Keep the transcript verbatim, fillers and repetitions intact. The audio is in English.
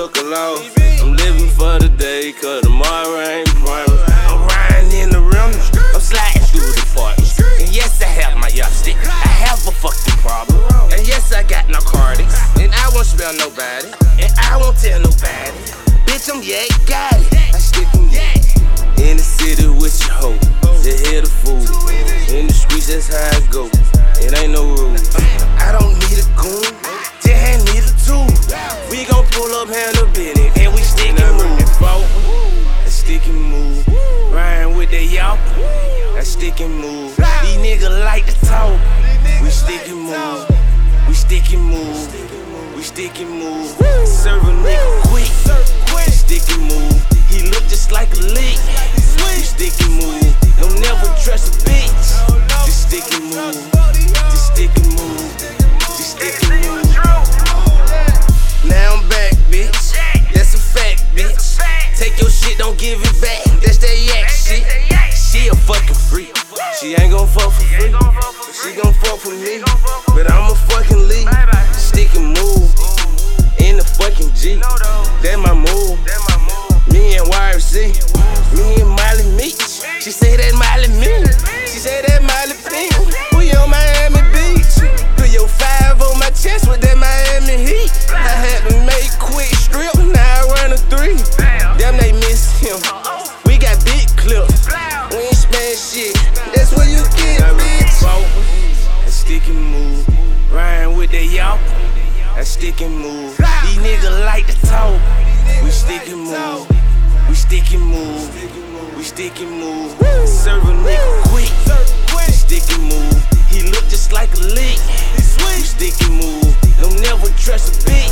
took a loss. I'm living for the day, cause tomorrow ain't promised. I'm riding in the rim, I'm sliding through the parties. And yes, I have my yardstick, I have a fucking problem. And yes, I got narcotics, and I won't spell nobody, and I won't tell nobody. Bitch, I'm yak, got it, I stick 'em yak. In the city with your hoe, to hear the food. In the streets, that's how it go, it ain't no rule. I don't need a goon, just hand me the tool. We gon' pull up, handle business, and we stick and move. I stick and move, riding with that y'all. I stick and move, these niggas like to talk. We stick and move, we stick and move, we stick and move. Serve a nigga quick, we stick and move. He look just like a lick. We stick and move, don't never trust a bitch. Just stick and move, just stick and move, just stick and move. Now I'm back, bitch. That's a fact, bitch. Take your shit, don't give it back. That's that yak shit. She a fucking freak. She ain't gon' fuck for free. She gon' fuck for me. But I'ma fucking leave. Stick and move in the fucking Jeep. That my move. Me and Y R C. Me and Miley Meech. She say that Miley me. She say that Miley Pink. We on Miami Beach. Put your five on my chest with that Miami Heat. I had to make quick strip, now I run a three. Damn, they miss him. We got big clips. We ain't spend shit. That's what you get, bitch. I stick and move, riding with that y'all. I stick and move. These niggas like to talk. We stick and move. We stick and move. We stick and move. Serve a nigga quick. We stick and move. He look just like a lick. We stick and move. Don't never trust a bitch.